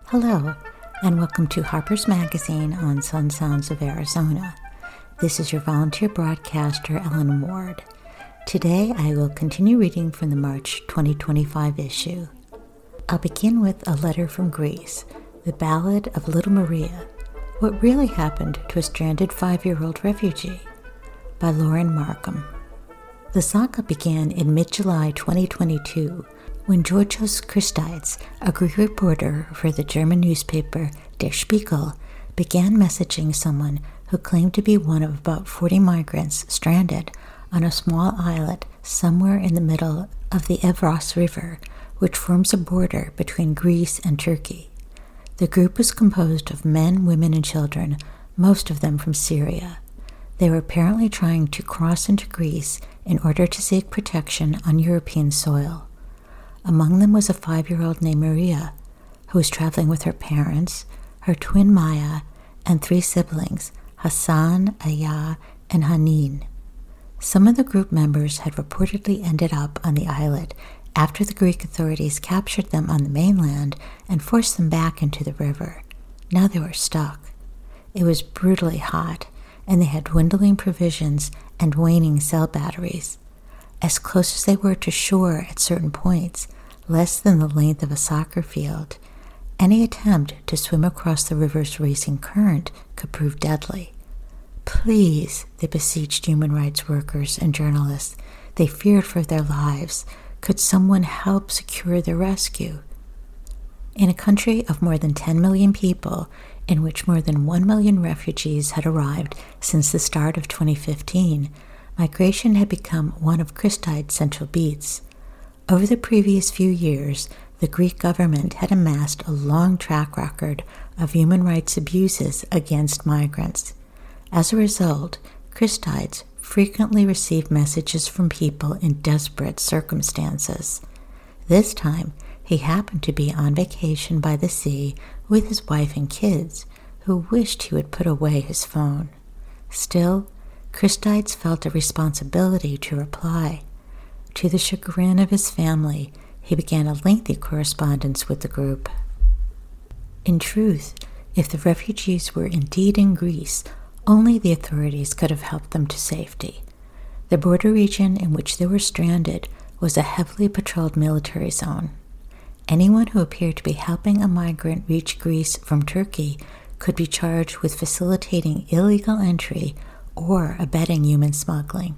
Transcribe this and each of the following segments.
Hello, and welcome to Harper's Magazine on Sun Sounds of Arizona. This is your volunteer broadcaster, Ellen Ward. Today, I will continue reading from the March 2025 issue. I'll begin with A Letter from Greece, The Ballad of Little Maria, What Really Happened to a Stranded 5-Year-Old Refugee, by Lauren Markham. The saga began in mid-July 2022 when Georgios Christides, a Greek reporter for the German newspaper Der Spiegel, began messaging someone who claimed to be one of about 40 migrants stranded on a small islet somewhere in the middle of the Evros River, which forms a border between Greece and Turkey. The group was composed of men, women, and children, most of them from Syria. They were apparently trying to cross into Greece in order to seek protection on European soil. Among them was a 5-year-old named Maria, who was traveling with her parents, her twin Maya, and 3 siblings, Hassan, Aya, and Hanin. Some of the group members had reportedly ended up on the islet after the Greek authorities captured them on the mainland and forced them back into the river. Now they were stuck. It was brutally hot, and they had dwindling provisions and waning cell batteries. As close as they were to shore at certain points, less than the length of a soccer field, any attempt to swim across the river's racing current could prove deadly. Please, they beseeched human rights workers and journalists. They feared for their lives. Could someone help secure their rescue? In a country of more than 10 million people, in which more than 1 million refugees had arrived since the start of 2015, migration had become one of Christide's central beats. Over the previous few years, the Greek government had amassed a long track record of human rights abuses against migrants. As a result, Christides frequently received messages from people in desperate circumstances. This time, he happened to be on vacation by the sea with his wife and kids, who wished he would put away his phone. Still, Christides felt a responsibility to reply. To the chagrin of his family, he began a lengthy correspondence with the group. In truth, if the refugees were indeed in Greece, only the authorities could have helped them to safety. The border region in which they were stranded was a heavily patrolled military zone. Anyone who appeared to be helping a migrant reach Greece from Turkey could be charged with facilitating illegal entry or abetting human smuggling.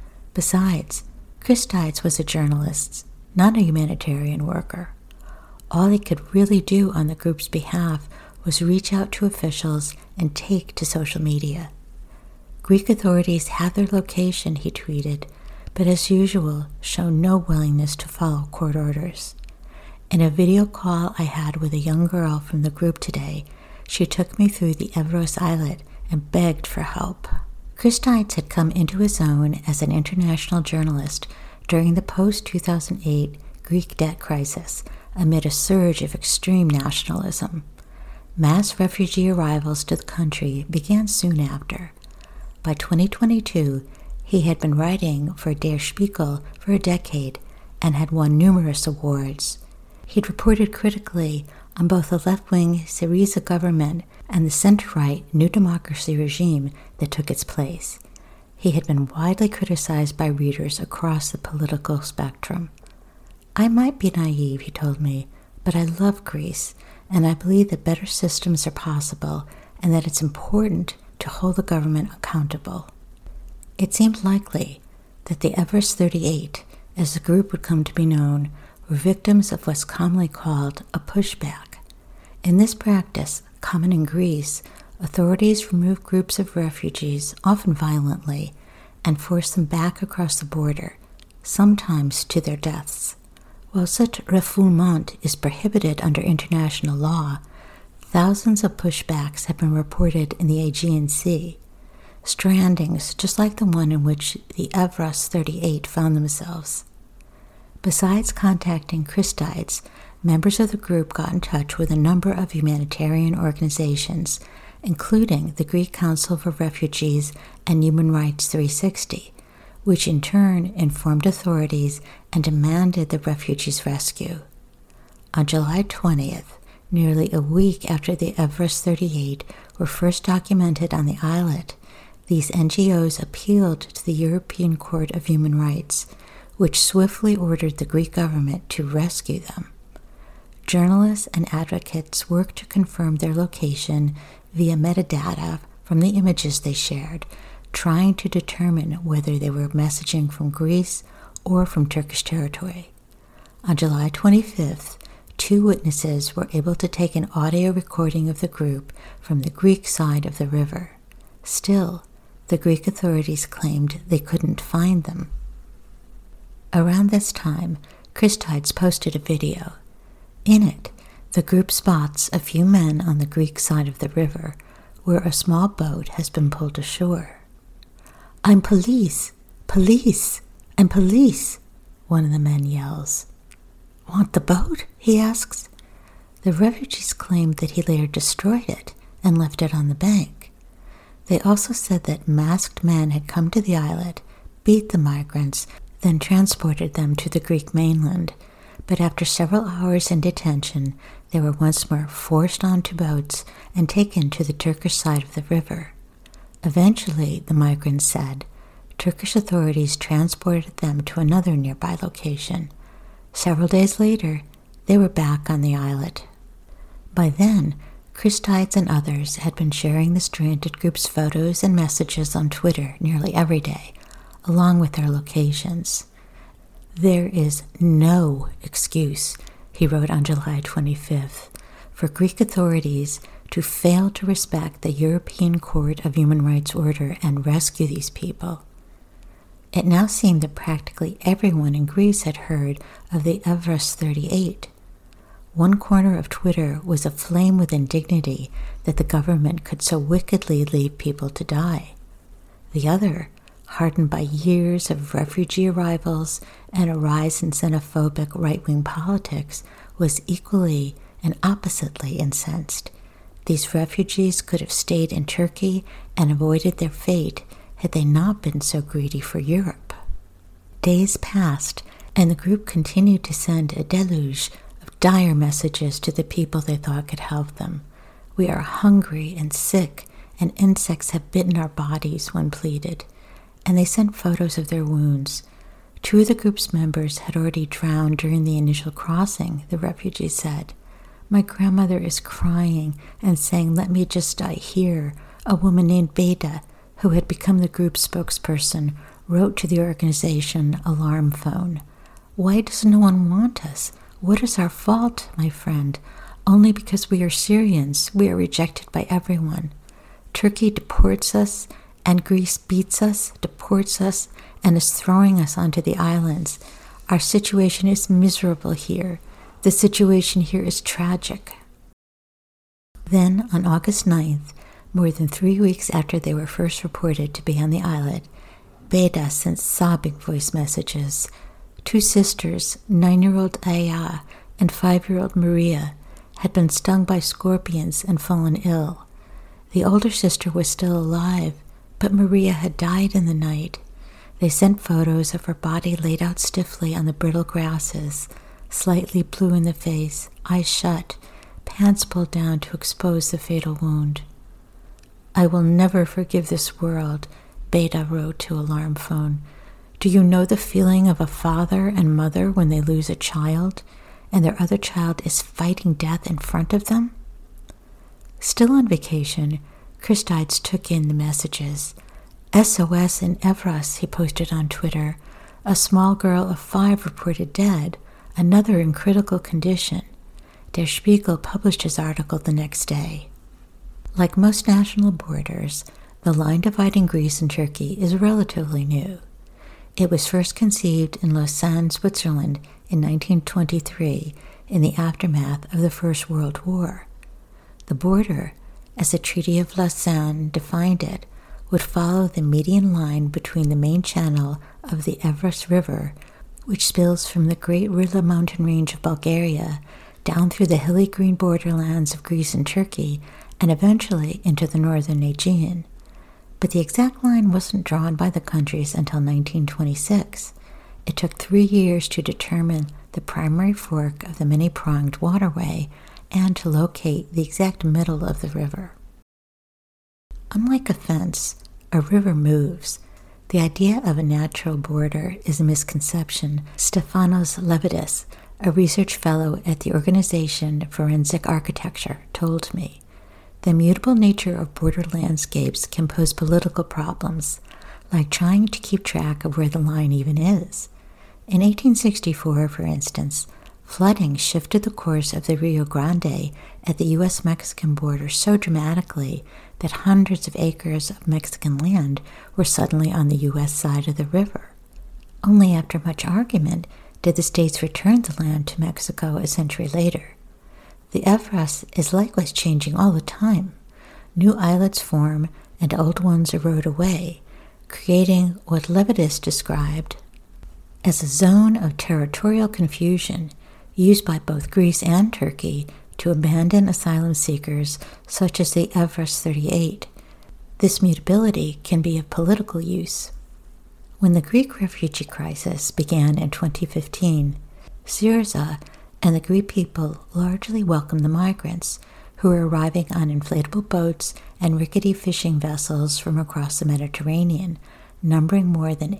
Besides, Christides was a journalist, not a humanitarian worker. All he could really do on the group's behalf was reach out to officials and take to social media. Greek authorities had their location, he tweeted, but as usual, showed no willingness to follow court orders. In a video call I had with a young girl from the group today, she took me through the Evros Islet and begged for help. Christides had come into his own as an international journalist during the post-2008 Greek debt crisis amid a surge of extreme nationalism. Mass refugee arrivals to the country began soon after. By 2022, he had been writing for Der Spiegel for a decade and had won numerous awards. He'd reported critically on both the left-wing Syriza government and the center-right New Democracy regime that took its place. He had been widely criticized by readers across the political spectrum. I might be naive, he told me, but I love Greece, and I believe that better systems are possible and that it's important to hold the government accountable. It seemed likely that the Evros 38, as the group would come to be known, were victims of what's commonly called a pushback. In this practice, common in Greece, authorities remove groups of refugees, often violently, and force them back across the border, sometimes to their deaths. While such refoulement is prohibited under international law, thousands of pushbacks have been reported in the Aegean Sea, strandings just like the one in which the Evros 38 found themselves. Besides contacting Christides, members of the group got in touch with a number of humanitarian organizations, including the Greek Council for Refugees and Human Rights 360, which in turn informed authorities and demanded the refugees' rescue. On July 20th, Nearly a week after the Evros 38 were first documented on the islet, these NGOs appealed to the European Court of Human Rights, which swiftly ordered the Greek government to rescue them. Journalists and advocates worked to confirm their location via metadata from the images they shared, trying to determine whether they were messaging from Greece or from Turkish territory. On July 25th, 2 witnesses were able to take an audio recording of the group from the Greek side of the river. Still, the Greek authorities claimed they couldn't find them. Around this time, Christides posted a video. In it, the group spots a few men on the Greek side of the river, where a small boat has been pulled ashore. "I'm police! Police! I'm police!" one of the men yells. "Want the boat?" he asks. The refugees claimed that he later destroyed it and left it on the bank. They also said that masked men had come to the islet, beat the migrants, then transported them to the Greek mainland. But after several hours in detention, they were once more forced onto boats and taken to the Turkish side of the river. Eventually, the migrants said, Turkish authorities transported them to another nearby location. Several days later, they were back on the islet. By then, Christides and others had been sharing the stranded group's photos and messages on Twitter nearly every day, along with their locations. "There is no excuse," he wrote on July 25th, "for Greek authorities to fail to respect the European Court of Human Rights order and rescue these people." It now seemed that practically everyone in Greece had heard of the Evros 38. One corner of Twitter was aflame with indignity that the government could so wickedly leave people to die. The other, hardened by years of refugee arrivals and a rise in xenophobic right-wing politics, was equally and oppositely incensed. These refugees could have stayed in Turkey and avoided their fate had they not been so greedy for Europe. Days passed, and the group continued to send a deluge of dire messages to the people they thought could help them. "We are hungry and sick, and insects have bitten our bodies," one pleaded. And they sent photos of their wounds. 2 of the group's members had already drowned during the initial crossing, the refugees said. "My grandmother is crying and saying, 'Let me just die here,'" a woman named Beda, who had become the group's spokesperson, wrote to the organization Alarm Phone. "Why does no one want us? What is our fault, my friend? Only because we are Syrians, we are rejected by everyone. Turkey deports us, and Greece beats us, deports us, and is throwing us onto the islands. Our situation is miserable here. The situation here is tragic." Then, on August 9th, more than 3 weeks after they were first reported to be on the islet, Beda sent sobbing voice messages. 2 sisters, 9-year-old Aya and 5-year-old Maria, had been stung by scorpions and fallen ill. The older sister was still alive, but Maria had died in the night. They sent photos of her body laid out stiffly on the brittle grasses, slightly blue in the face, eyes shut, pants pulled down to expose the fatal wound. "I will never forgive this world," Beda wrote to Alarm Phone. "Do you know the feeling of a father and mother when they lose a child, and their other child is fighting death in front of them?" Still on vacation, Christides took in the messages. "SOS in Evros," he posted on Twitter. "A small girl of 5 reported dead, another in critical condition." Der Spiegel published his article the next day. Like most national borders, the line dividing Greece and Turkey is relatively new. It was first conceived in Lausanne, Switzerland in 1923 in the aftermath of the First World War. The border, as the Treaty of Lausanne defined it, would follow the median line between the main channel of the Evros River, which spills from the Great Rila mountain range of Bulgaria down through the hilly green borderlands of Greece and Turkey, and eventually into the northern Aegean. But the exact line wasn't drawn by the countries until 1926. It took 3 years to determine the primary fork of the many-pronged waterway, and to locate the exact middle of the river. Unlike a fence, a river moves. The idea of a natural border is a misconception, Stefanos Levitis, a research fellow at the Organization Forensic Architecture, told me. The immutable nature of border landscapes can pose political problems, like trying to keep track of where the line even is. In 1864, for instance, flooding shifted the course of the Rio Grande at the U.S.-Mexican border so dramatically that hundreds of acres of Mexican land were suddenly on the U.S. side of the river. Only after much argument did the states return the land to Mexico a century later. The Evraz is likewise changing all the time. New islets form and old ones erode away, creating what Levitis described as a zone of territorial confusion used by both Greece and Turkey to abandon asylum seekers such as the Evraz 38. This mutability can be of political use. When the Greek refugee crisis began in 2015, Syriza and the Greek people largely welcomed the migrants who were arriving on inflatable boats and rickety fishing vessels from across the Mediterranean, numbering more than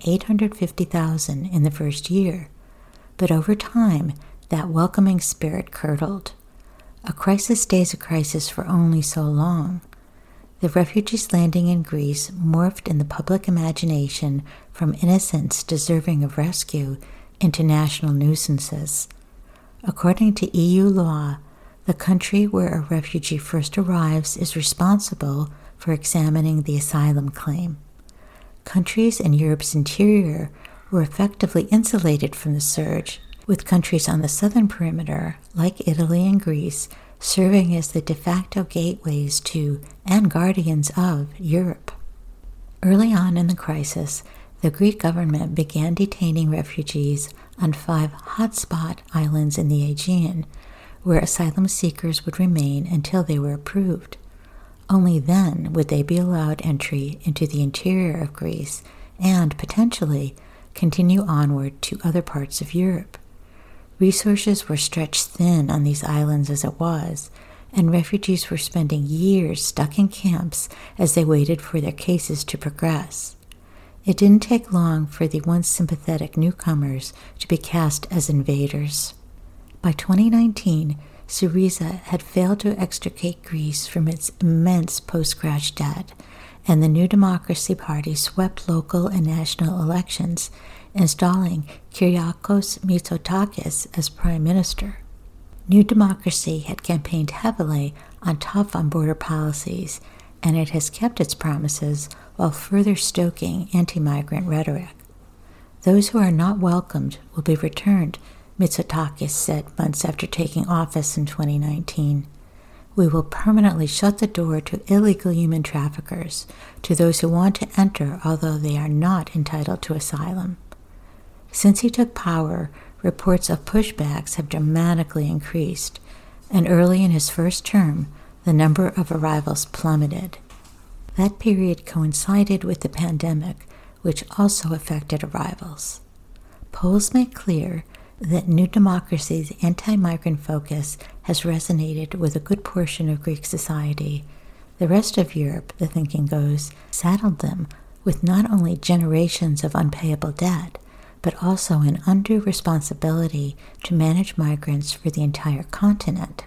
850,000 in the first year. But over time, that welcoming spirit curdled. A crisis stays a crisis for only so long. The refugees landing in Greece morphed in the public imagination from innocents deserving of rescue into national nuisances. According to EU law, the country where a refugee first arrives is responsible for examining the asylum claim. Countries in Europe's interior were effectively insulated from the surge, with countries on the southern perimeter, like Italy and Greece, serving as the de facto gateways to and guardians of Europe. Early on in the crisis, the Greek government began detaining refugees on 5 hotspot islands in the Aegean, where asylum seekers would remain until they were approved. Only then would they be allowed entry into the interior of Greece and, potentially, continue onward to other parts of Europe. Resources were stretched thin on these islands as it was, and refugees were spending years stuck in camps as they waited for their cases to progress. It didn't take long for the once sympathetic newcomers to be cast as invaders. By 2019, Syriza had failed to extricate Greece from its immense post-crash debt, and the New Democracy Party swept local and national elections, installing Kyriakos Mitsotakis as prime minister. New Democracy had campaigned heavily on tough on-border policies, and it has kept its promises while further stoking anti-migrant rhetoric. Those who are not welcomed will be returned, Mitsotakis said months after taking office in 2019. We will permanently shut the door to illegal human traffickers, to those who want to enter although they are not entitled to asylum. Since he took power, reports of pushbacks have dramatically increased, and early in his first term, the number of arrivals plummeted. That period coincided with the pandemic, which also affected arrivals. Polls make clear that New Democracy's anti-migrant focus has resonated with a good portion of Greek society. The rest of Europe, the thinking goes, saddled them with not only generations of unpayable debt, but also an undue responsibility to manage migrants for the entire continent.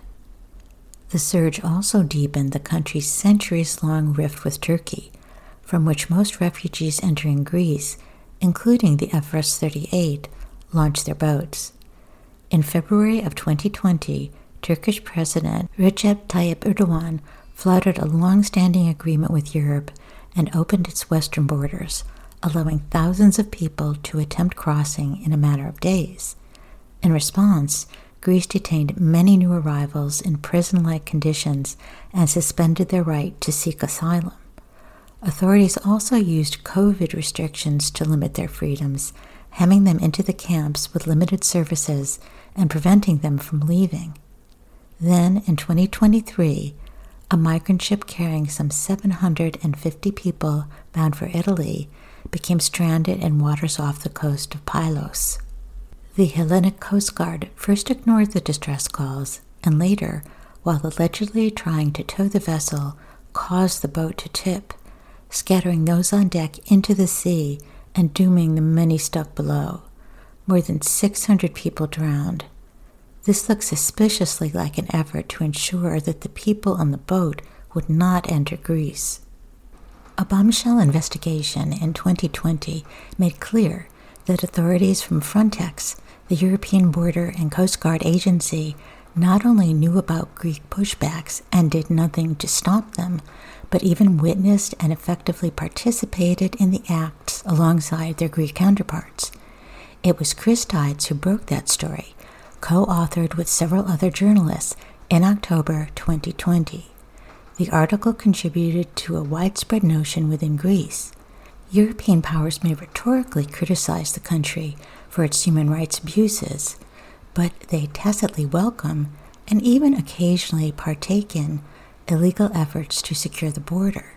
The surge also deepened the country's centuries-long rift with Turkey, from which most refugees entering Greece, including the Evraz 38, launched their boats. In February of 2020, Turkish President Recep Tayyip Erdogan flouted a long-standing agreement with Europe and opened its western borders, allowing thousands of people to attempt crossing in a matter of days. In response, Greece detained many new arrivals in prison-like conditions and suspended their right to seek asylum. Authorities also used COVID restrictions to limit their freedoms, hemming them into the camps with limited services and preventing them from leaving. Then, in 2023, a migrant ship carrying some 750 people bound for Italy became stranded in waters off the coast of Pylos. The Hellenic Coast Guard first ignored the distress calls and later, while allegedly trying to tow the vessel caused the boat to tip, scattering those on deck into the sea and dooming the many stuck below. More than 600 people drowned. This looks suspiciously like an effort to ensure that the people on the boat would not enter Greece. A bombshell investigation in 2020 made clear that authorities from Frontex, the European Border and Coast Guard Agency, not only knew about Greek pushbacks and did nothing to stop them, but even witnessed and effectively participated in the acts alongside their Greek counterparts. It was Chris Tides who broke that story, co-authored with several other journalists in October 2020. The article contributed to a widespread notion within Greece. European powers may rhetorically criticize the country for its human rights abuses, but they tacitly welcome and even occasionally partake in illegal efforts to secure the border.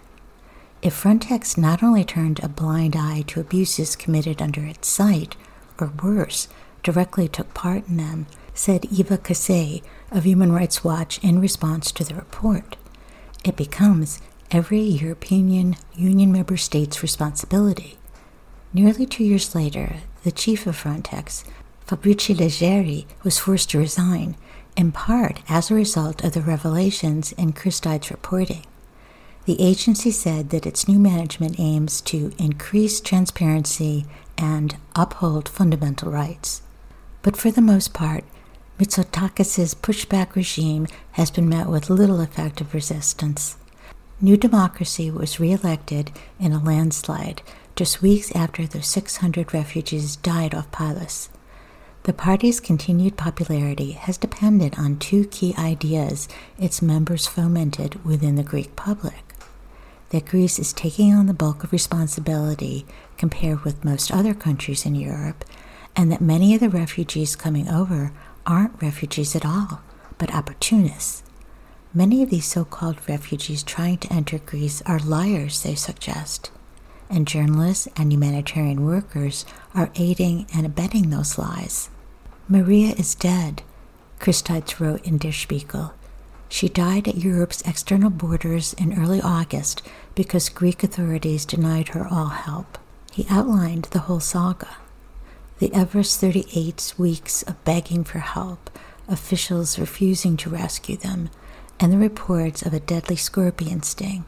If Frontex not only turned a blind eye to abuses committed under its sight, or worse, directly took part in them, said Eva Kassé of Human Rights Watch in response to the report, it becomes every European Union member state's responsibility. Nearly 2 years later, the chief of Frontex, Fabrice Leggeri, was forced to resign, in part as a result of the revelations in Chris Tides' reporting. The agency said that its new management aims to increase transparency and uphold fundamental rights. But for the most part, Mitsotakis' pushback regime has been met with little effective resistance. New Democracy was re-elected in a landslide just weeks after the 600 refugees died off Pylos. The party's continued popularity has depended on two key ideas its members fomented within the Greek public: that Greece is taking on the bulk of responsibility compared with most other countries in Europe, and that many of the refugees coming over aren't refugees at all, but opportunists. Many of these so-called refugees trying to enter Greece are liars, they suggest, and journalists and humanitarian workers are aiding and abetting those lies. Maria is dead, Chris Tides wrote in Der Spiegel. She died at Europe's external borders in early August because Greek authorities denied her all help. He outlined the whole saga. The Everest 38's weeks of begging for help, officials refusing to rescue them, and the reports of a deadly scorpion sting.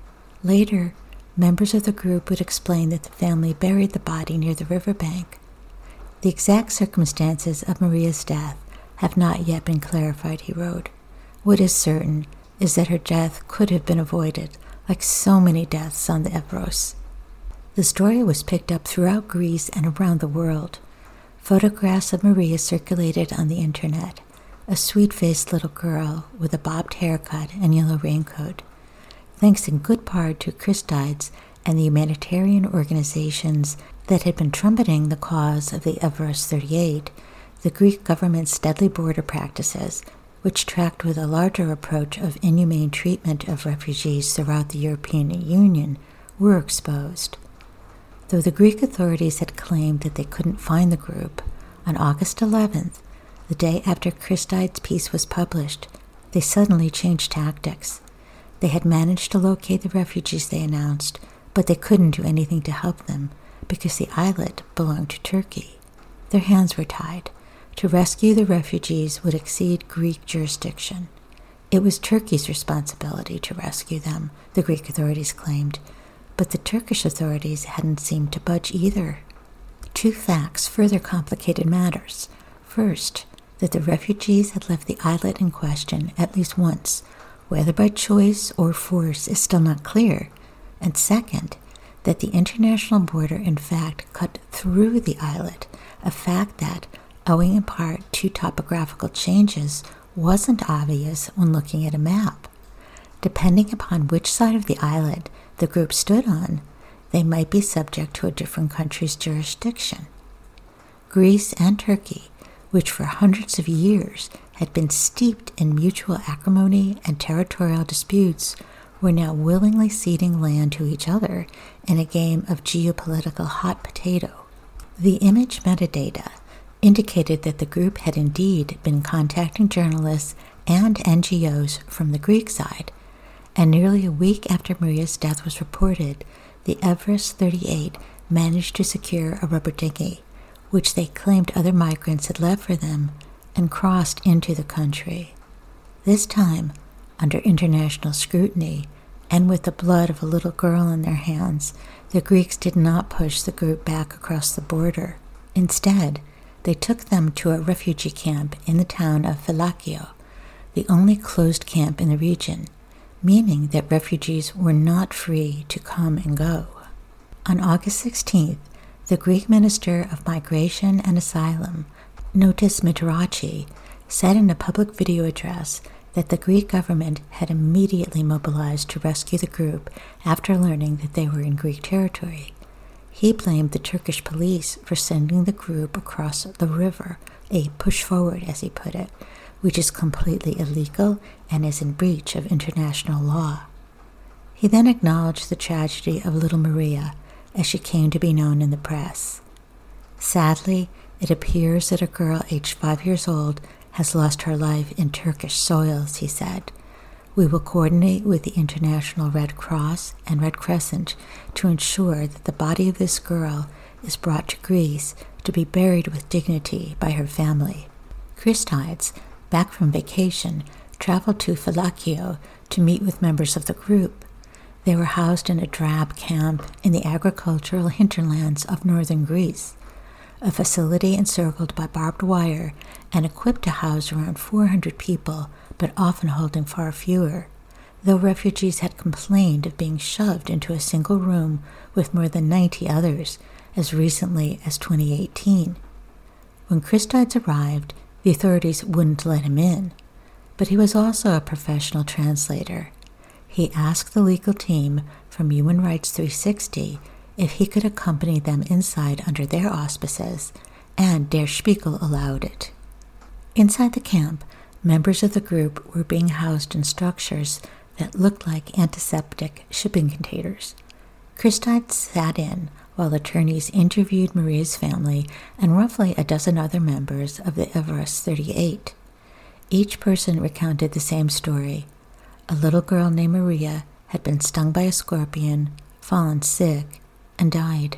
Later, members of the group would explain that the family buried the body near the riverbank. The exact circumstances of Maria's death have not yet been clarified, he wrote. What is certain is that her death could have been avoided, like so many deaths on the Evros. The story was picked up throughout Greece and around the world. Photographs of Maria circulated on the internet, a sweet-faced little girl with a bobbed haircut and yellow raincoat. Thanks in good part to Chris Tides and the humanitarian organizations that had been trumpeting the cause of the Everest 38, the Greek government's deadly border practices, which tracked with a larger approach of inhumane treatment of refugees throughout the European Union, were exposed. Though the Greek authorities had claimed that they couldn't find the group, on August 11th, the day after Chris Tides' piece was published, they suddenly changed tactics. They had managed to locate the refugees, they announced, but they couldn't do anything to help them because the islet belonged to Turkey. Their hands were tied. To rescue the refugees would exceed Greek jurisdiction. It was Turkey's responsibility to rescue them, the Greek authorities claimed, but the Turkish authorities hadn't seemed to budge either. Two facts further complicated matters. First, that the refugees had left the islet in question at least once, whether by choice or force is still not clear, and second, that the international border in fact cut through the islet, a fact that, owing in part to topographical changes, wasn't obvious when looking at a map. Depending upon which side of the islet the group stood on, they might be subject to a different country's jurisdiction. Greece and Turkey, which for hundreds of years had been steeped in mutual acrimony and territorial disputes, were now willingly ceding land to each other in a game of geopolitical hot potato. The image metadata indicated that the group had indeed been contacting journalists and NGOs from the Greek side, and nearly a week after Maria's death was reported, the Everest 38 managed to secure a rubber dinghy, which they claimed other migrants had left for them, and crossed into the country. This time, under international scrutiny, and with the blood of a little girl in their hands, the Greeks did not push the group back across the border. Instead, they took them to a refugee camp in the town of Phylakia, the only closed camp in the region, meaning that refugees were not free to come and go. On August 16th, the Greek Minister of Migration and Asylum, Notis Mitarachi, said in a public video address that the Greek government had immediately mobilized to rescue the group after learning that they were in Greek territory. He blamed the Turkish police for sending the group across the river, a push forward, as he put it, which is completely illegal and is in breach of international law. He then acknowledged the tragedy of little Maria, as she came to be known in the press. Sadly, it appears that a girl aged 5 years old has lost her life in Turkish soils, he said. We will coordinate with the International Red Cross and Red Crescent to ensure that the body of this girl is brought to Greece to be buried with dignity by her family. Christides, back from vacation, traveled to Phylakia to meet with members of the group. They were housed in a drab camp in the agricultural hinterlands of northern Greece, a facility encircled by barbed wire and equipped to house around 400 people, but often holding far fewer, though refugees had complained of being shoved into a single room with more than 90 others as recently as 2018. When Christides arrived, the authorities wouldn't let him in, but he was also a professional translator. He asked the legal team from Human Rights 360 if he could accompany them inside under their auspices, and Der Spiegel allowed it. Inside the camp, members of the group were being housed in structures that looked like antiseptic shipping containers. Christides sat in while attorneys interviewed Maria's family and roughly a dozen other members of the Everest 38. Each person recounted the same story. A little girl named Maria had been stung by a scorpion, fallen sick, and died.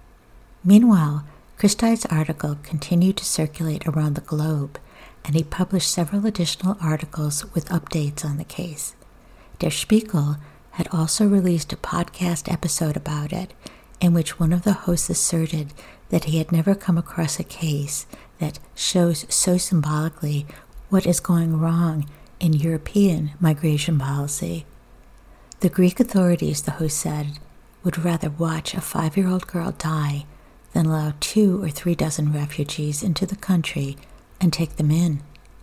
Meanwhile, Christides' article continued to circulate around the globe, and he published several additional articles with updates on the case. Der Spiegel had also released a podcast episode about it, in which one of the hosts asserted that he had never come across a case that shows so symbolically what is going wrong in European migration policy. The Greek authorities, the host said, would rather watch a 5-year-old girl die than allow 2 or 3 dozen refugees into the country and take them in.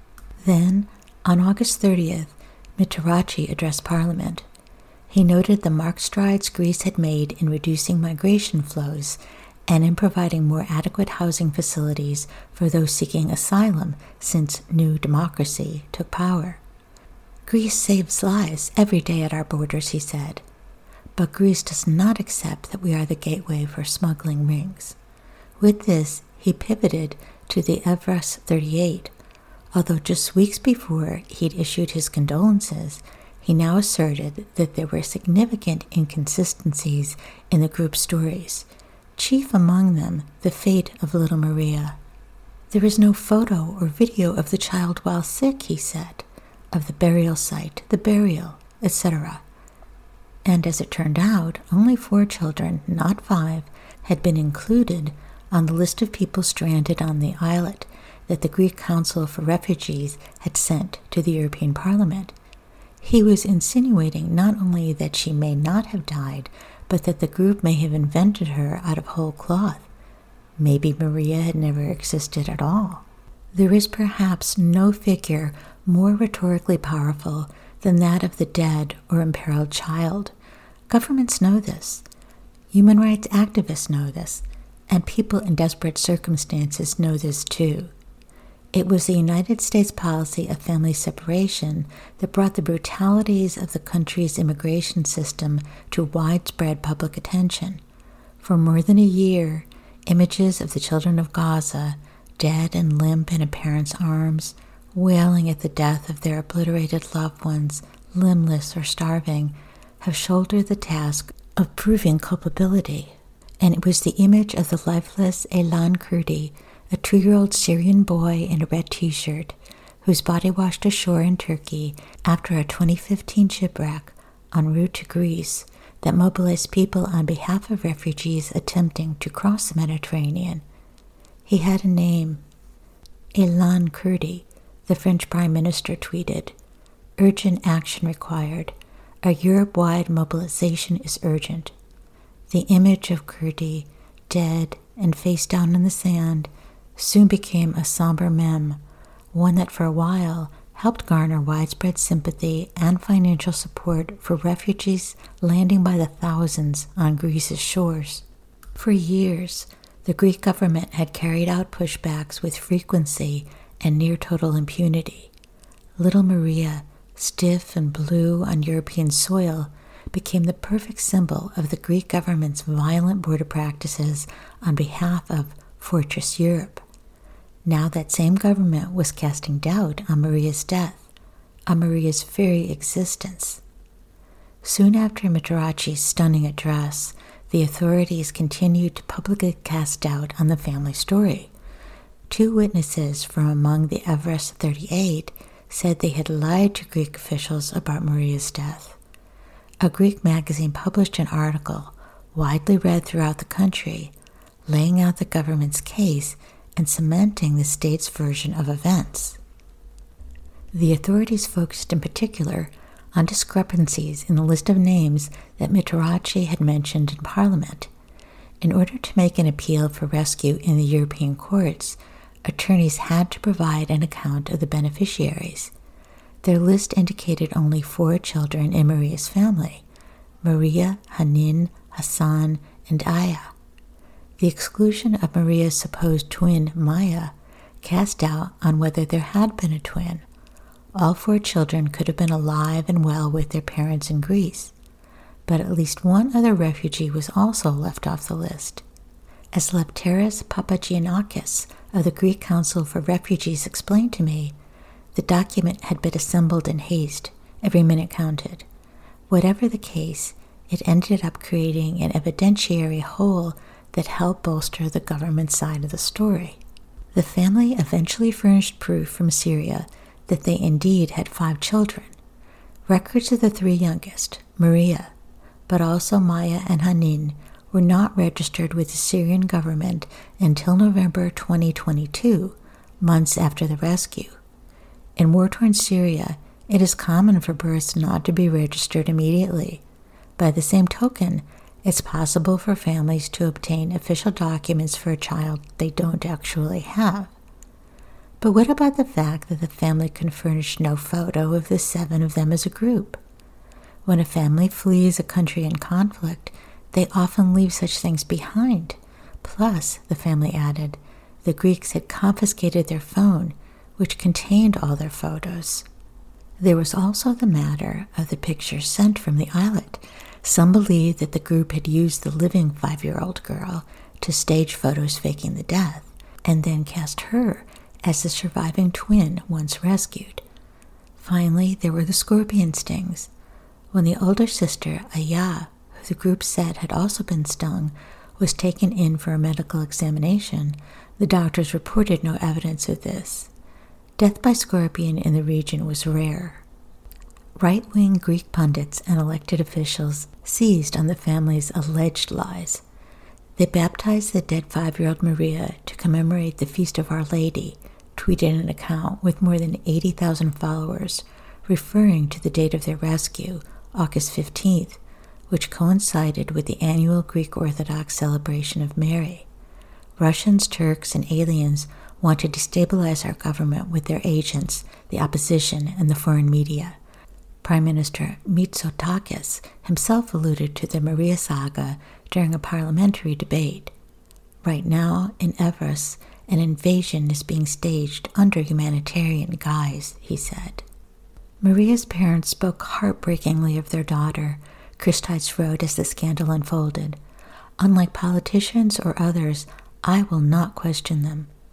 Then, on August 30th, Mitarachi addressed Parliament. He noted the marked strides Greece had made in reducing migration flows and in providing more adequate housing facilities for those seeking asylum since New Democracy took power. Greece saves lives every day at our borders, he said, but Greece does not accept that we are the gateway for smuggling rings. With this, he pivoted to the Everest 38. Although just weeks before he'd issued his condolences, he now asserted that there were significant inconsistencies in the group's stories, chief among them the fate of little Maria. There is no photo or video of the child while sick, he said, of the burial site, the burial, etc. And as it turned out, only 4 children, not 5, had been included on the list of people stranded on the islet that the Greek Council for Refugees had sent to the European Parliament. He was insinuating not only that she may not have died, but that the group may have invented her out of whole cloth. Maybe Maria had never existed at all. There is perhaps no figure more rhetorically powerful than that of the dead or imperiled child. Governments know this. Human rights activists know this, and people in desperate circumstances know this too. It was the United States policy of family separation that brought the brutalities of the country's immigration system to widespread public attention. For more than a year, images of the children of Gaza, dead and limp in a parent's arms, wailing at the death of their obliterated loved ones, limbless or starving, have shouldered the task of proving culpability. And it was the image of the lifeless Elan Kurdi, a 2-year-old Syrian boy in a red t-shirt, whose body washed ashore in Turkey after a 2015 shipwreck en route to Greece, that mobilized people on behalf of refugees attempting to cross the Mediterranean. He had a name. Elan Kurdi, the French Prime Minister tweeted, "Urgent action required. A Europe-wide mobilization is urgent." The image of Kurdi, dead and face down in the sand, soon became a somber meme, one that for a while helped garner widespread sympathy and financial support for refugees landing by the thousands on Greece's shores. For years, the Greek government had carried out pushbacks with frequency and near total impunity. Little Maria, stiff and blue on European soil, became the perfect symbol of the Greek government's violent border practices on behalf of Fortress Europe. Now that same government was casting doubt on Maria's death, on Maria's very existence. Soon after Mitterrandzi's stunning address, the authorities continued to publicly cast doubt on the family story. 2 witnesses from among the Everest 38 said they had lied to Greek officials about Maria's death. A Greek magazine published an article, widely read throughout the country, laying out the government's case and cementing the state's version of events. The authorities focused in particular on discrepancies in the list of names that Mitterrandzi had mentioned in Parliament. In order to make an appeal for rescue in the European courts, attorneys had to provide an account of the beneficiaries. Their list indicated only 4 children in Maria's family: Maria, Hanin, Hassan, and Aya. The exclusion of Maria's supposed twin, Maya, cast doubt on whether there had been a twin. All 4 children could have been alive and well with their parents in Greece, but at least one other refugee was also left off the list. As Lepteris Papagiannakis of the Greek Council for Refugees explained to me, the document had been assembled in haste. Every minute counted. Whatever the case, it ended up creating an evidentiary hole that helped bolster the government side of the story. The family eventually furnished proof from Syria that they indeed had 5 children. Records of the 3 youngest, Maria, but also Maya and Hanin, were not registered with the Syrian government until November 2022, months after the rescue. In war-torn Syria, it is common for births not to be registered immediately. By the same token, it's possible for families to obtain official documents for a child they don't actually have. But what about the fact that the family can furnish no photo of the 7 of them as a group? When a family flees a country in conflict, they often leave such things behind. Plus, the family added, the Greeks had confiscated their phone, which contained all their photos. There was also the matter of the pictures sent from the islet. Some believed that the group had used the living 5-year-old girl to stage photos faking the death, and then cast her as the surviving twin once rescued. Finally, there were the scorpion stings. When the older sister, Aya, who the group said had also been stung, was taken in for a medical examination, the doctors reported no evidence of this. Death by scorpion in the region was rare. Right-wing Greek pundits and elected officials seized on the family's alleged lies. They baptized the dead 5-year-old Maria to commemorate the Feast of Our Lady, tweeted an account with more than 80,000 followers, referring to the date of their rescue, August 15th, which coincided with the annual Greek Orthodox celebration of Mary. Russians, Turks, and aliens want to destabilize our government with their agents, the opposition, and the foreign media. Prime Minister Mitsotakis himself alluded to the Maria saga during a parliamentary debate. Right now, in Evros, an invasion is being staged under humanitarian guise, he said. Maria's parents spoke heartbreakingly of their daughter, Christites wrote as the scandal unfolded. Unlike politicians or others, I will not question them.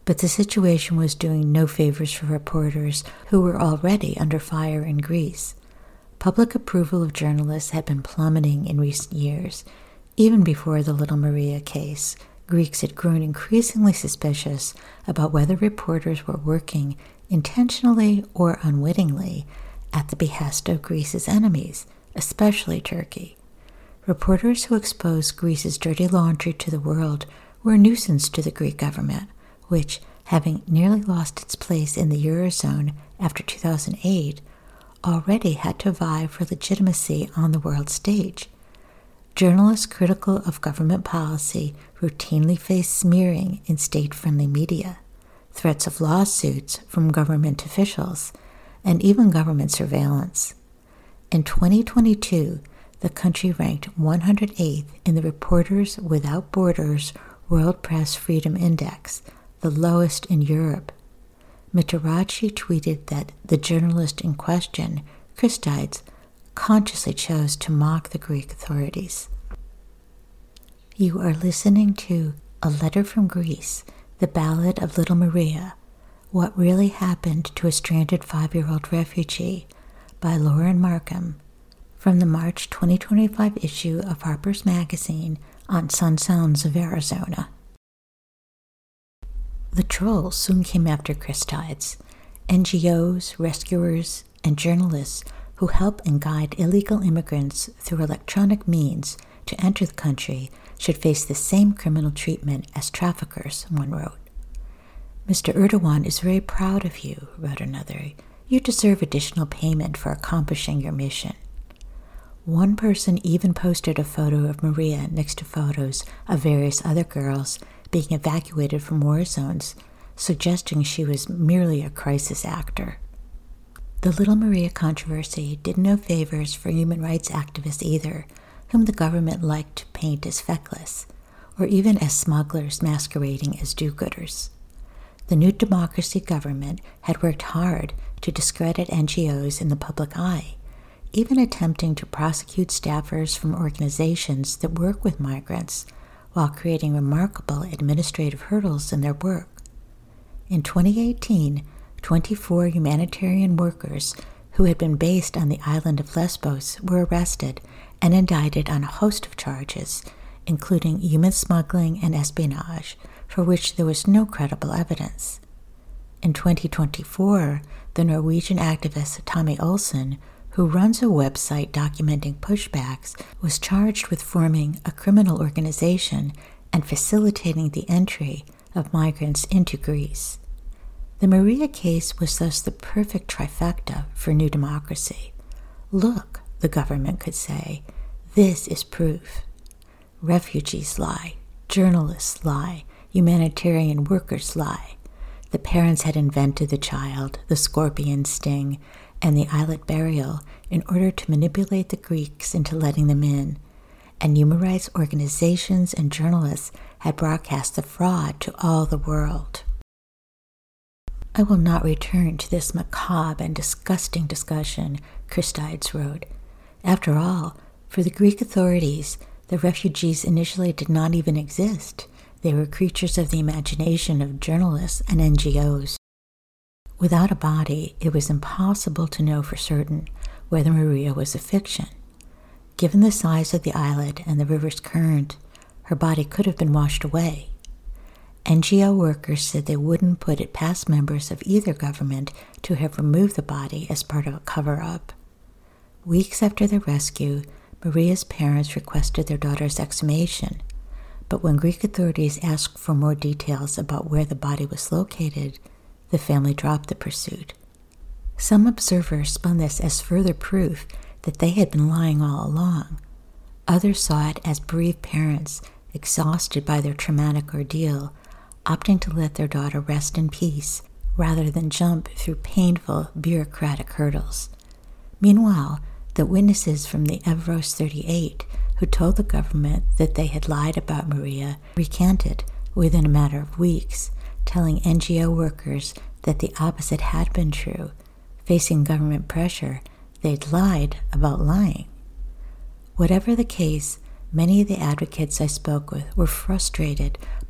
But the situation was doing no favors for reporters who were already under fire in Greece. Public approval of journalists had been plummeting in recent years. Even before the Little Maria case, Greeks had grown increasingly suspicious about whether reporters were working intentionally or unwittingly at the behest of Greece's enemies, especially Turkey. Reporters who exposed Greece's dirty laundry to the world were a nuisance to the Greek government, which, having nearly lost its place in the Eurozone after 2008, already had to vie for legitimacy on the world stage. Journalists critical of government policy routinely faced smearing in state-friendly media, threats of lawsuits from government officials, and even government surveillance. In 2022, the country ranked 108th in the Reporters Without Borders World Press Freedom Index, the lowest in Europe. Mitarachi tweeted that the journalist in question, Christides, consciously chose to mock the Greek authorities. You are listening to A Letter from Greece, The Ballad of Little Maria, What Really Happened to a Stranded 5-Year-Old Refugee by Lauren Markham, from the March 2025 issue of Harper's Magazine on Sun Sounds of Arizona. The trolls soon came after Christides. NGOs, rescuers, and journalists who help and guide illegal immigrants through electronic means to enter the country should face the same criminal treatment as traffickers, one wrote. Mr. Erdogan is very proud of you, wrote another. You deserve additional payment for accomplishing your mission. One person even posted a photo of Maria next to photos of various other girls being evacuated from war zones, suggesting she was merely a crisis actor. The Little Maria controversy did no favors for human rights activists either, whom the government liked to paint as feckless, or even as smugglers masquerading as do-gooders. The New Democracy government had worked hard to discredit NGOs in the public eye, even attempting to prosecute staffers from organizations that work with migrants, while creating remarkable administrative hurdles in their work. In 2018, 24 humanitarian workers who had been based on the island of Lesbos were arrested and indicted on a host of charges, including human smuggling and espionage, for which there was no credible evidence. In 2024, the Norwegian activist Tommy Olsen, who runs a website documenting pushbacks, was charged with forming a criminal organization and facilitating the entry of migrants into Greece. The Maria case was thus the perfect trifecta for New Democracy. Look, the government could say, this is proof. Refugees lie, journalists lie, humanitarian workers lie. The parents had invented the child, the scorpion sting, and the islet burial in order to manipulate the Greeks into letting them in, and human rights organizations and journalists had broadcast the fraud to all the world. I will not return to this macabre and disgusting discussion, Christides wrote. After all, for the Greek authorities, the refugees initially did not even exist. They were creatures of the imagination of journalists and NGOs. Without a body, it was impossible to know for certain whether Maria was a fiction. Given the size of the islet and the river's current, her body could have been washed away. NGO workers said they wouldn't put it past members of either government to have removed the body as part of a cover-up. Weeks after the rescue, Maria's parents requested their daughter's exhumation, but when Greek authorities asked for more details about where the body was located, the family dropped the pursuit. Some observers spun this as further proof that they had been lying all along. Others saw it as bereaved parents, exhausted by their traumatic ordeal, opting to let their daughter rest in peace rather than jump through painful bureaucratic hurdles. Meanwhile, the witnesses from the Evros 38 who told the government that they had lied about Maria recanted within a matter of weeks, telling NGO workers that the opposite had been true. Facing government pressure, they'd lied about lying. Whatever the case, many of the advocates I spoke with were frustrated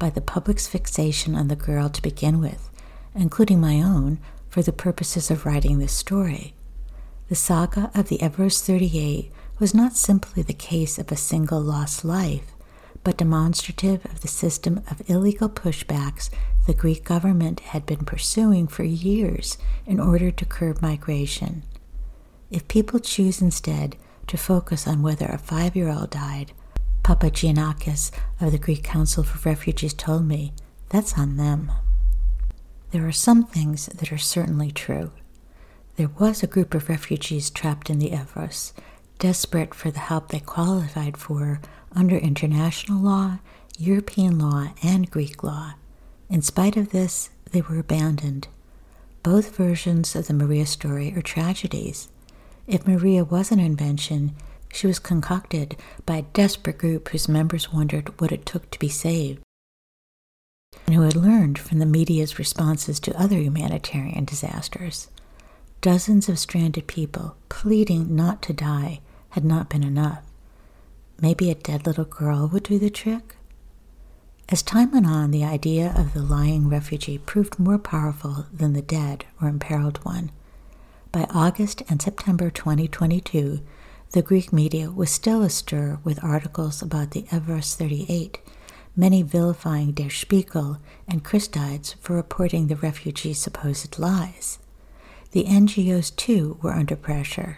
by the public's fixation on the girl to begin with, including my own, for the purposes of writing this story. The saga of the Evros 38 was not simply the case of a single lost life, but demonstrative of the system of illegal pushbacks the Greek government had been pursuing for years in order to curb migration. If people choose instead to focus on whether a 5-year-old died, Papagiannakis of the Greek Council for Refugees told me, that's on them. There are some things that are certainly true. There was a group of refugees trapped in the Evros, desperate for the help they qualified for under international law, European law, and Greek law. In spite of this, they were abandoned. Both versions of the Maria story are tragedies. If Maria was an invention, she was concocted by a desperate group whose members wondered what it took to be saved, and who had learned from the media's responses to other humanitarian disasters. Dozens of stranded people pleading not to die had not been enough. Maybe a dead little girl would do the trick? As time went on, the idea of the lying refugee proved more powerful than the dead or imperiled one. By August and September 2022, the Greek media was still astir with articles about the Evros 38, many vilifying Der Spiegel and Christides for reporting the refugees' supposed lies. The NGOs, too, were under pressure.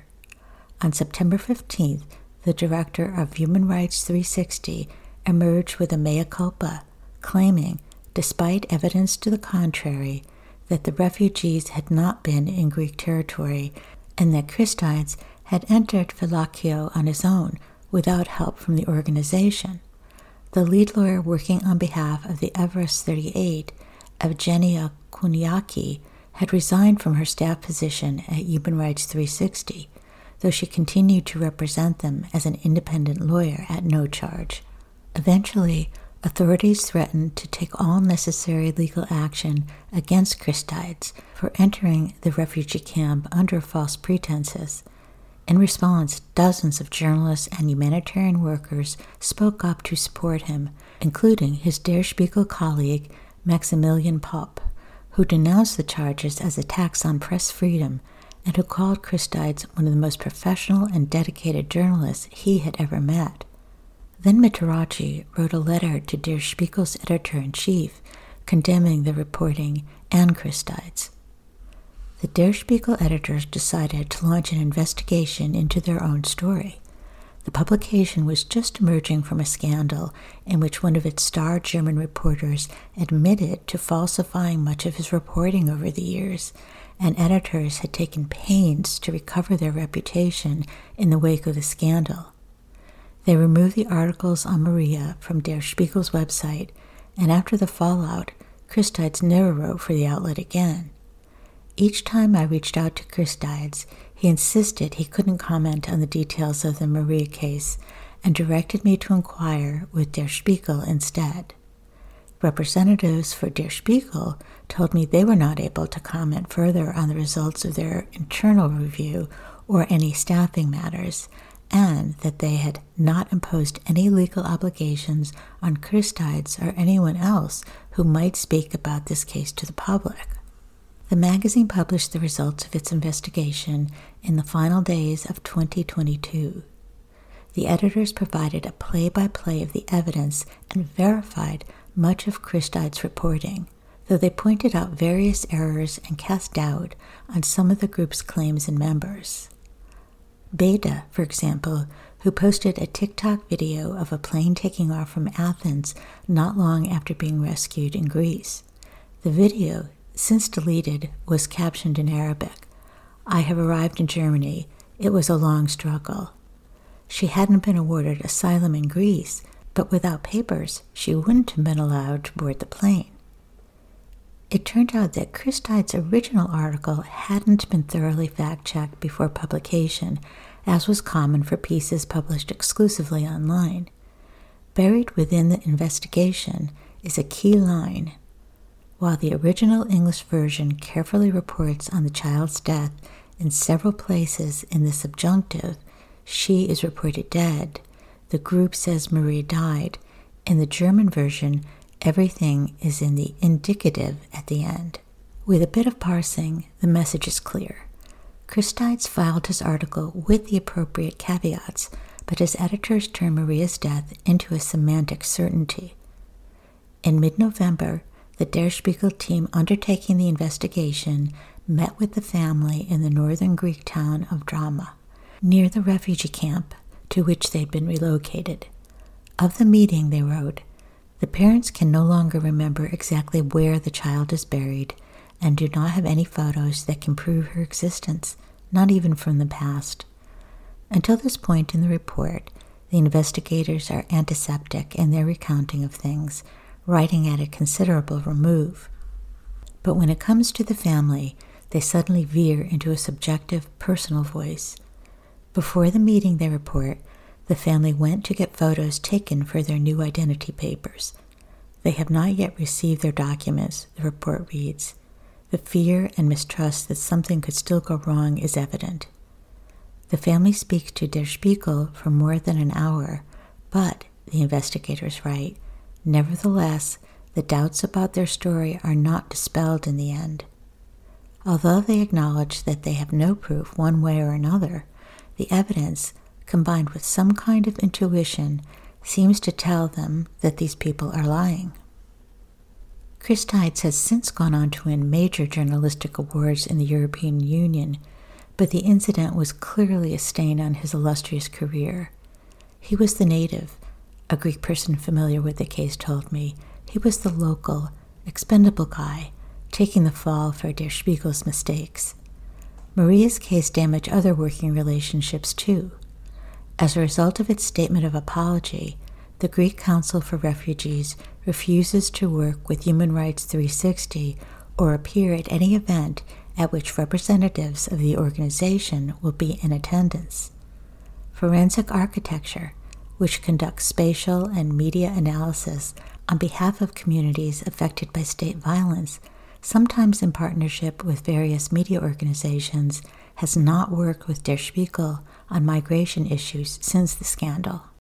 On September 15th, the director of Human Rights 360 emerged with a mea culpa, claiming, despite evidence to the contrary, that the refugees had not been in Greek territory and that Christides had entered Phylakio on his own without help from the organization. The lead lawyer working on behalf of the Evros 38, Evgenia Kuniaki, had resigned from her staff position at Human Rights 360, though she continued to represent them as an independent lawyer at no charge. Eventually, authorities threatened to take all necessary legal action against Christides for entering the refugee camp under false pretenses. In response, dozens of journalists and humanitarian workers spoke up to support him, including his Der Spiegel colleague Maximilian Popp, who denounced the charges as attacks on press freedom and who called Christides one of the most professional and dedicated journalists he had ever met. Then Mitterrand wrote a letter to Der Spiegel's editor-in-chief condemning the reporting and Christides. The Der Spiegel editors decided to launch an investigation into their own story. The publication was just emerging from a scandal in which one of its star German reporters admitted to falsifying much of his reporting over the years, and editors had taken pains to recover their reputation in the wake of the scandal. They removed the articles on Maria from Der Spiegel's website, and after the fallout, Christides never wrote for the outlet again. Each time I reached out to Christides, he insisted he couldn't comment on the details of the Maria case and directed me to inquire with Der Spiegel instead. Representatives for Der Spiegel told me they were not able to comment further on the results of their internal review or any staffing matters, and that they had not imposed any legal obligations on Christides or anyone else who might speak about this case to the public. The magazine published the results of its investigation in the final days of 2022. The editors provided a play-by-play of the evidence and verified much of Christides' reporting, though they pointed out various errors and cast doubt on some of the group's claims and members. Beda, for example, who posted a TikTok video of a plane taking off from Athens not long after being rescued in Greece. The video, since deleted, was captioned in Arabic, "I have arrived in Germany. It was a long struggle." She hadn't been awarded asylum in Greece, but without papers, she wouldn't have been allowed to board the plane. It turned out that Christides' original article hadn't been thoroughly fact-checked before publication, as was common for pieces published exclusively online. Buried within the investigation is a key line. While the original English version carefully reports on the child's death in several places in the subjunctive, she is reported dead, the group says Maria died. In the German version, Everything is in the indicative at the end. With a bit of parsing, the message is clear. Christides filed his article with the appropriate caveats, but his editors turned Maria's death into a semantic certainty. In mid-November, the Der Spiegel team undertaking the investigation met with the family in the northern Greek town of Drama, near the refugee camp to which they'd been relocated. Of the meeting, they wrote, "The parents can no longer remember exactly where the child is buried and do not have any photos that can prove her existence, not even from the past." Until this point in the report, the investigators are antiseptic in their recounting of things, writing at a considerable remove. But when it comes to the family, they suddenly veer into a subjective, personal voice. Before the meeting, they report, the family went to get photos taken for their new identity papers. They have not yet received their documents, the report reads. The fear and mistrust that something could still go wrong is evident. The family speaks to Der Spiegel for more than an hour, but, the investigators write, nevertheless, the doubts about their story are not dispelled in the end. Although they acknowledge that they have no proof one way or another, the evidence, combined with some kind of intuition, seems to tell them that these people are lying. Christides has since gone on to win major journalistic awards in the European Union, but the incident was clearly a stain on his illustrious career. He was the native, a Greek person familiar with the case told me. He was the local, expendable guy, taking the fall for Der Spiegel's mistakes. Maria's case damaged other working relationships too. As a result of its statement of apology, the Greek Council for Refugees refuses to work with Human Rights 360 or appear at any event at which representatives of the organization will be in attendance. Forensic Architecture, which conducts spatial and media analysis on behalf of communities affected by state violence, sometimes in partnership with various media organizations, has not worked with Der Spiegel on migration issues since the scandal.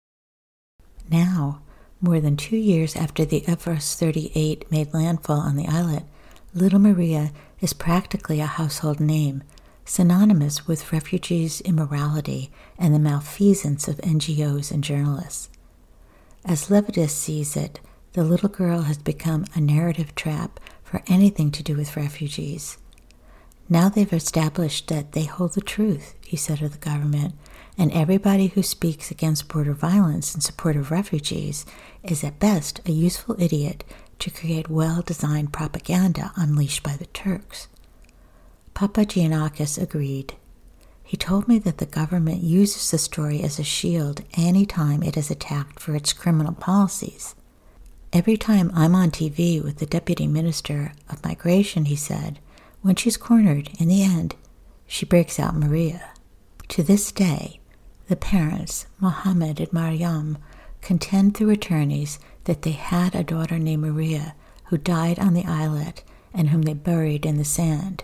Now, more than 2 years after the Everest 38 made landfall on the islet, Little Maria is practically a household name, synonymous with refugees' immorality and the malfeasance of NGOs and journalists. As Levitas sees it, the little girl has become a narrative trap for anything to do with refugees. Now they've established that they hold the truth, he said of the government, and everybody who speaks against border violence in support of refugees is at best a useful idiot to create well-designed propaganda unleashed by the Turks. Papagiannakis agreed. He told me that the government uses the story as a shield any time it is attacked for its criminal policies. Every time I'm on TV with the Deputy Minister of Migration, he said, when she's cornered, in the end, she breaks out Maria. To this day, the parents, Mohammed and Mariam, contend through attorneys that they had a daughter named Maria who died on the islet and whom they buried in the sand.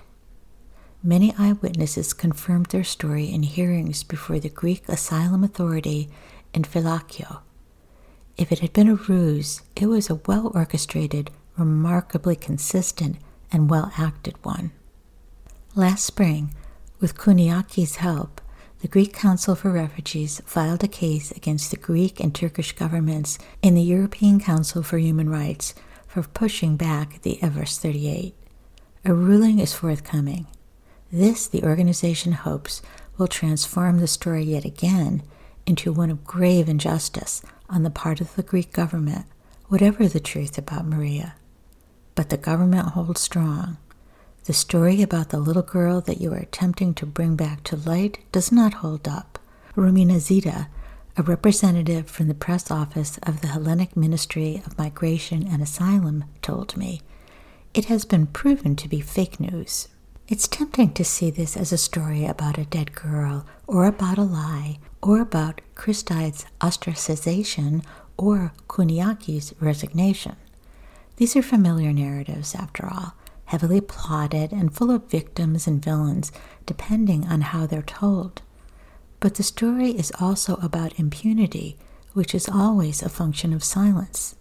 Many eyewitnesses confirmed their story in hearings before the Greek Asylum Authority in Phylakio. If it had been a ruse, it was a well-orchestrated, remarkably consistent, and well-acted one. Last spring, with Kouniaki's help, the Greek Council for Refugees filed a case against the Greek and Turkish governments in the European Council for Human Rights for pushing back the Everest 38. A ruling is forthcoming. This, the organization hopes, will transform the story yet again into one of grave injustice on the part of the Greek government, whatever the truth about Maria. But the government holds strong. The story about the little girl that you are attempting to bring back to light does not hold up. Rumina Zita, a representative from the press office of the Hellenic Ministry of Migration and Asylum, told me, it has been proven to be fake news. It's tempting to see this as a story about a dead girl, or about a lie, or about Christides' ostracization, or Kouniaki's resignation. These are familiar narratives, after all, heavily plotted and full of victims and villains, depending on how they're told. But the story is also about impunity, which is always a function of silence.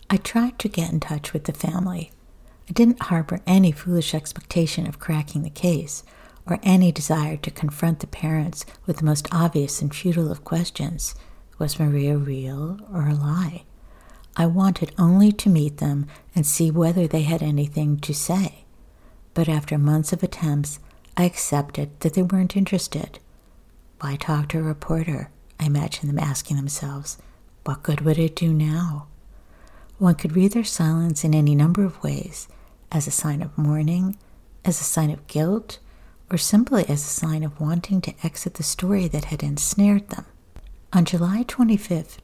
I tried to get in touch with the family. I didn't harbor any foolish expectation of cracking the case, or any desire to confront the parents with the most obvious and futile of questions. Was Maria real or a lie? I wanted only to meet them and see whether they had anything to say. But after months of attempts, I accepted that they weren't interested. Why talk to a reporter? I imagine them asking themselves. What good would it do now? One could read their silence in any number of ways, as a sign of mourning, as a sign of guilt, or simply as a sign of wanting to exit the story that had ensnared them. On July 25,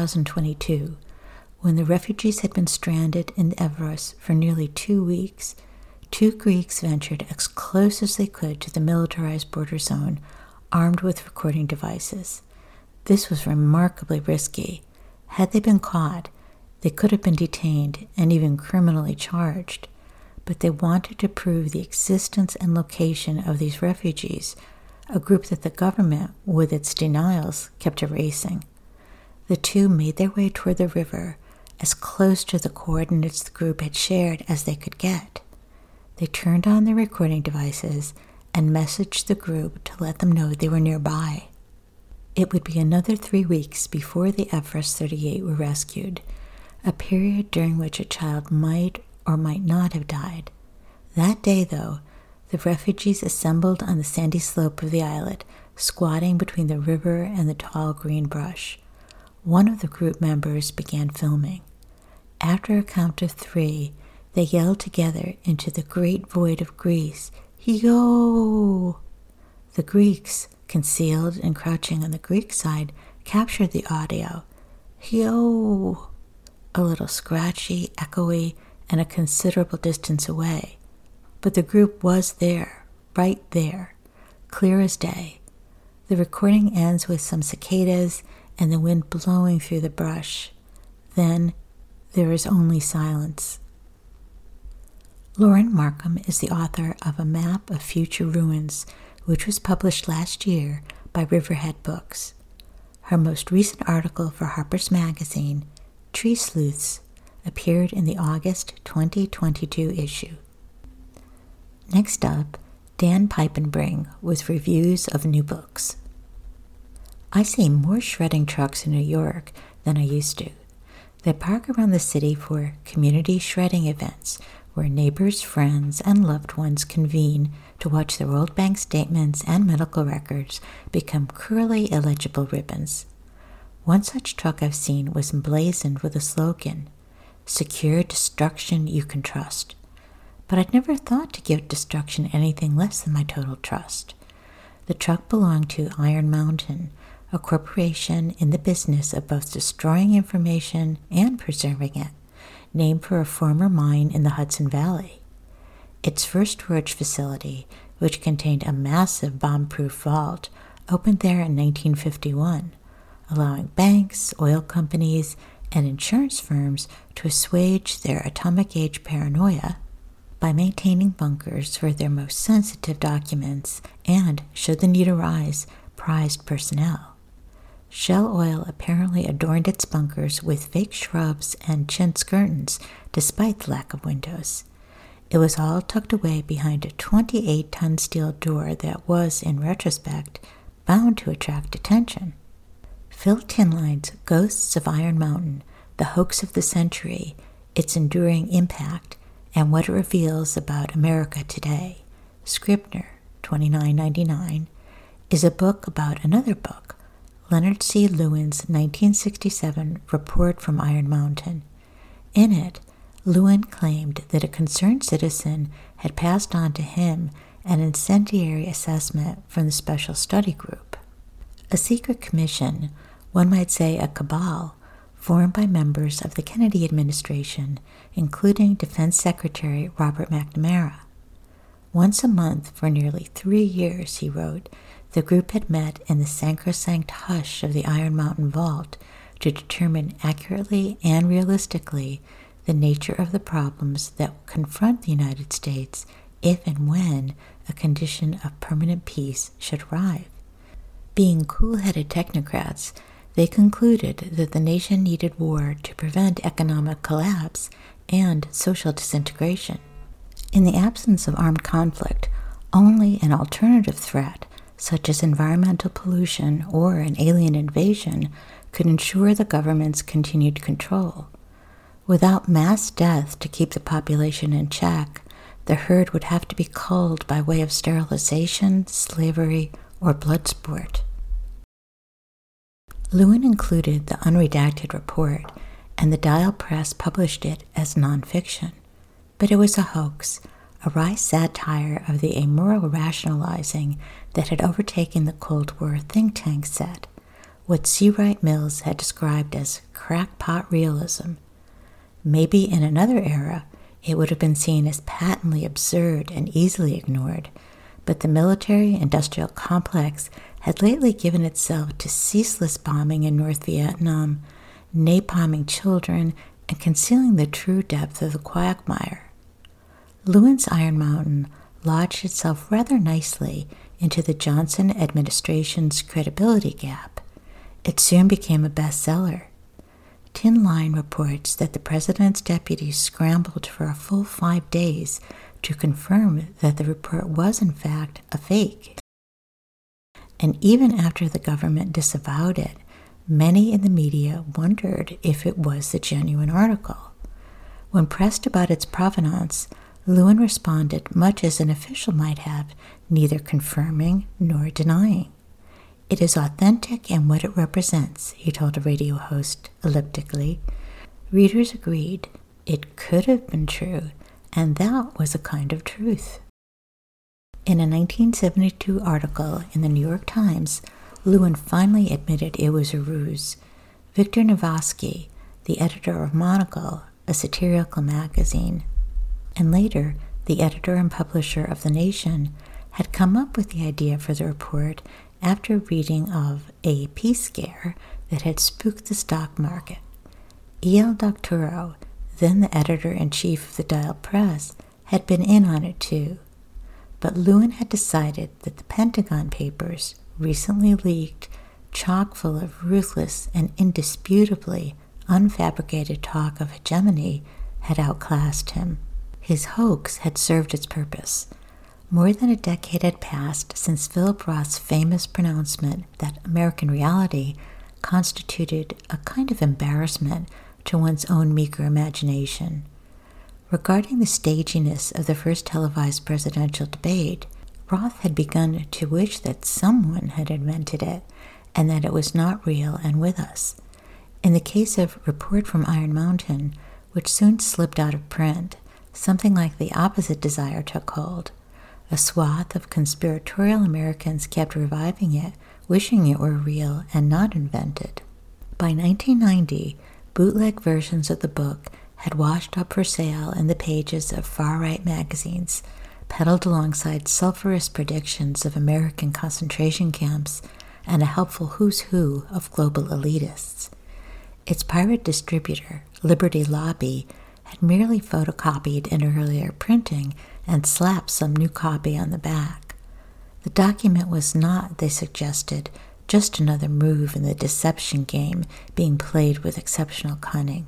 2022, when the refugees had been stranded in Evros for nearly 2 weeks, 2 Greeks ventured as close as they could to the militarized border zone, armed with recording devices. This was remarkably risky. Had they been caught, they could have been detained and even criminally charged. But they wanted to prove the existence and location of these refugees, a group that the government, with its denials, kept erasing. The two made their way toward the river, as close to the coordinates the group had shared as they could get. They turned on their recording devices and messaged the group to let them know they were nearby. It would be another 3 weeks before the Evros 38 were rescued, a period during which a child might or might not have died. That day, though, the refugees assembled on the sandy slope of the islet, squatting between the river and the tall green brush. One of the group members began filming. After a count of 3, they yelled together into the great void of Greece, "Yo!" The Greeks, concealed and crouching on the Greek side, captured the audio. "Yo!" A little scratchy, echoey, and a considerable distance away. But the group was there, right there, clear as day. The recording ends with some cicadas and the wind blowing through the brush. Then there is only silence. Lauren Markham is the author of A Map of Future Ruins, which was published last year by Riverhead Books. Her most recent article for Harper's Magazine, Tree Sleuths, appeared in the August 2022 issue. Next up, Dan Piepenbring with reviews of new books. I see more shredding trucks in New York than I used to. They park around the city for community shredding events where neighbors, friends, and loved ones convene to watch their World Bank statements and medical records become cruelly illegible ribbons. One such truck I've seen was emblazoned with a slogan, "Secure destruction you can trust." But I'd never thought to give destruction anything less than my total trust. The truck belonged to Iron Mountain, a corporation in the business of both destroying information and preserving it, named for a former mine in the Hudson Valley. Its first storage facility, which contained a massive bomb-proof vault, opened there in 1951, allowing banks, oil companies, and insurance firms to assuage their atomic-age paranoia by maintaining bunkers for their most sensitive documents and, should the need arise, prized personnel. Shell Oil apparently adorned its bunkers with fake shrubs and chintz curtains, despite the lack of windows. It was all tucked away behind a 28-ton steel door that was, in retrospect, bound to attract attention. Phil Tinline's Ghosts of Iron Mountain, The Hoax of the Century, Its Enduring Impact, and What It Reveals About America Today, Scribner, $29.99, is a book about another book, Leonard C. Lewin's 1967 Report from Iron Mountain. In it, Lewin claimed that a concerned citizen had passed on to him an incendiary assessment from the Special Study Group, a secret commission, one might say a cabal, formed by members of the Kennedy administration, including Defense Secretary Robert McNamara. Once a month for nearly 3 years, he wrote, the group had met in the sacrosanct hush of the Iron Mountain Vault to determine accurately and realistically the nature of the problems that confront the United States if and when a condition of permanent peace should arrive. Being cool-headed technocrats, They concluded that the nation needed war to prevent economic collapse and social disintegration. In the absence of armed conflict, only an alternative threat, such as environmental pollution or an alien invasion, could ensure the government's continued control. Without mass death to keep the population in check, the herd would have to be culled by way of sterilization, slavery, or blood sport. Lewin included the unredacted report, and the Dial Press published it as nonfiction. But it was a hoax, a wry satire of the amoral rationalizing that had overtaken the Cold War think tank set, what C. Wright Mills had described as crackpot realism. Maybe in another era, it would have been seen as patently absurd and easily ignored, but the military-industrial complex had lately given itself to ceaseless bombing in North Vietnam, napalming children, and concealing the true depth of the quagmire. Lewin's Iron Mountain lodged itself rather nicely into the Johnson administration's credibility gap. It soon became a bestseller. Tin Line reports that the president's deputies scrambled for a full 5 days to confirm that the report was in fact a fake. And even after the government disavowed it, many in the media wondered if it was the genuine article. When pressed about its provenance, Lewin responded much as an official might have, neither confirming nor denying. "It is authentic in what it represents," he told a radio host elliptically. Readers agreed it could have been true, and that was a kind of truth. In a 1972 article in the New York Times, Lewin finally admitted it was a ruse. Victor Navasky, the editor of Monocle, a satirical magazine, and later the editor and publisher of The Nation, had come up with the idea for the report after reading of a peace scare that had spooked the stock market. E.L. Doctorow, then the editor-in-chief of the Dial Press, had been in on it too. But Lewin had decided that the Pentagon Papers, recently leaked, chock full of ruthless and indisputably unfabricated talk of hegemony, had outclassed him. His hoax had served its purpose. More than a decade had passed since Philip Roth's famous pronouncement that American reality constituted a kind of embarrassment to one's own meager imagination. Regarding the staginess of the first televised presidential debate, Roth had begun to wish that someone had invented it and that it was not real and with us. In the case of Report from Iron Mountain, which soon slipped out of print, something like the opposite desire took hold. A swath of conspiratorial Americans kept reviving it, wishing it were real and not invented. By 1990, bootleg versions of the book had washed up for sale in the pages of far-right magazines, peddled alongside sulphurous predictions of American concentration camps and a helpful who's who of global elitists. Its pirate distributor, Liberty Lobby, had merely photocopied an earlier printing and slapped some new copy on the back. The document was not, they suggested, just another move in the deception game being played with exceptional cunning.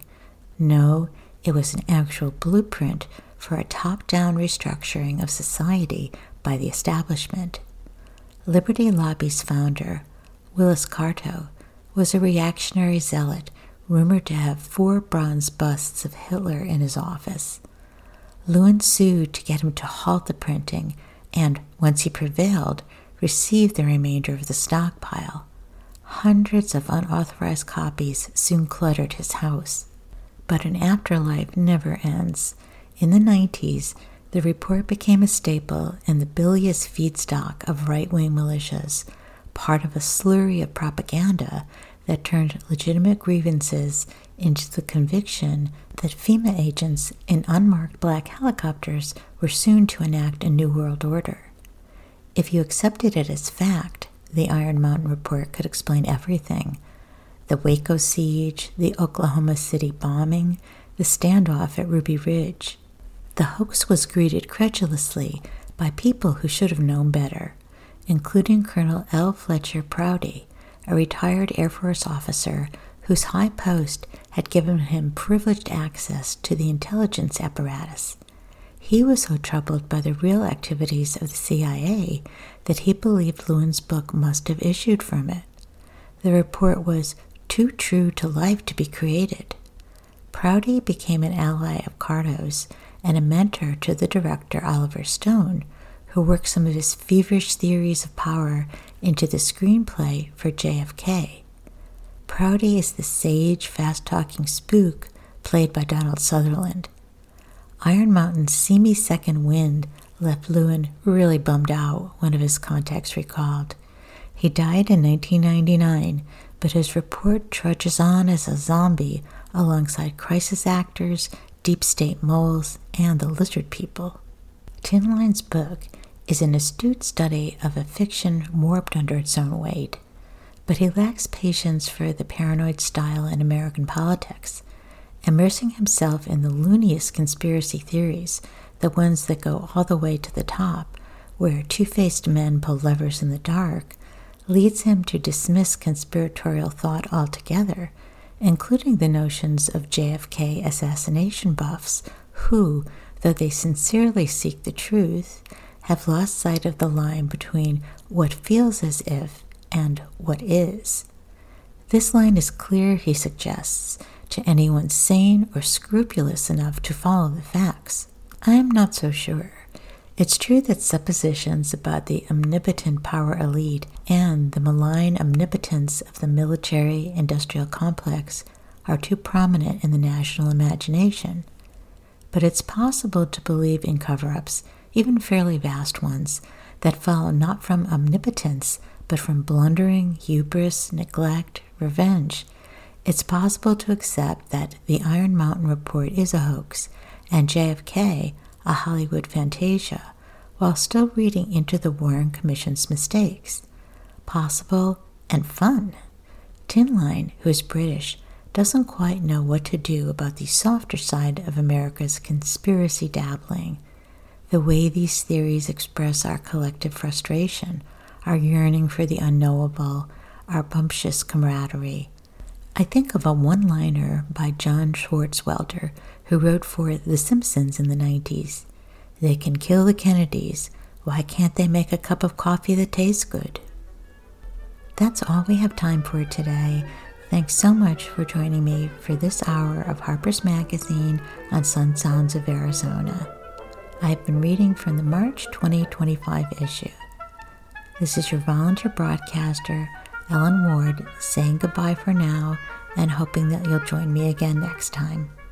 No, it was an actual blueprint for a top-down restructuring of society by the establishment. Liberty Lobby's founder, Willis Carto, was a reactionary zealot rumored to have 4 bronze busts of Hitler in his office. Lewin sued to get him to halt the printing and, once he prevailed, received the remainder of the stockpile. Hundreds of unauthorized copies soon cluttered his house. But an afterlife never ends. In the 90s, the report became a staple in the bilious feedstock of right-wing militias, part of a slurry of propaganda that turned legitimate grievances into the conviction that FEMA agents in unmarked black helicopters were soon to enact a new world order. If you accepted it as fact, the Iron Mountain report could explain everything. The Waco siege, the Oklahoma City bombing, the standoff at Ruby Ridge. The hoax was greeted credulously by people who should have known better, including Colonel L. Fletcher Prouty, a retired Air Force officer whose high post had given him privileged access to the intelligence apparatus. He was so troubled by the real activities of the CIA that he believed Lewin's book must have issued from it. The report was too true to life to be created. Prouty became an ally of Cardo's and a mentor to the director Oliver Stone, who worked some of his feverish theories of power into the screenplay for JFK. Prouty is the sage, fast-talking spook played by Donald Sutherland. Iron Mountain's seamy second wind left Lewin really bummed out, one of his contacts recalled. He died in 1999, but his report trudges on as a zombie alongside crisis actors, deep state moles, and the lizard people. Tin Line's book is an astute study of a fiction warped under its own weight, but he lacks patience for the paranoid style in American politics, immersing himself in the looniest conspiracy theories, the ones that go all the way to the top, where two-faced men pull levers in the dark, leads him to dismiss conspiratorial thought altogether, including the notions of JFK assassination buffs who, though they sincerely seek the truth, have lost sight of the line between what feels as if and what is. This line is clear, he suggests, to anyone sane or scrupulous enough to follow the facts. I am not so sure. It's true that suppositions about the omnipotent power elite and the malign omnipotence of the military-industrial complex are too prominent in the national imagination. But it's possible to believe in cover-ups, even fairly vast ones, that follow not from omnipotence, but from blundering, hubris, neglect, revenge. It's possible to accept that the Iron Mountain report is a hoax, and JFK a Hollywood fantasia, while still reading into the Warren Commission's mistakes. Possible and fun. Tin Line, who is British, doesn't quite know what to do about the softer side of America's conspiracy dabbling, the way these theories express our collective frustration, our yearning for the unknowable, our bumptious camaraderie. I think of a one-liner by John Swartzwelder, who wrote for The Simpsons in the 90s. They can kill the Kennedys. Why can't they make a cup of coffee that tastes good? That's all we have time for today. Thanks so much for joining me for this hour of Harper's Magazine on Sun Sounds of Arizona. I've been reading from the March 2025 issue. This is your volunteer broadcaster, Ellen Ward, saying goodbye for now and hoping that you'll join me again next time.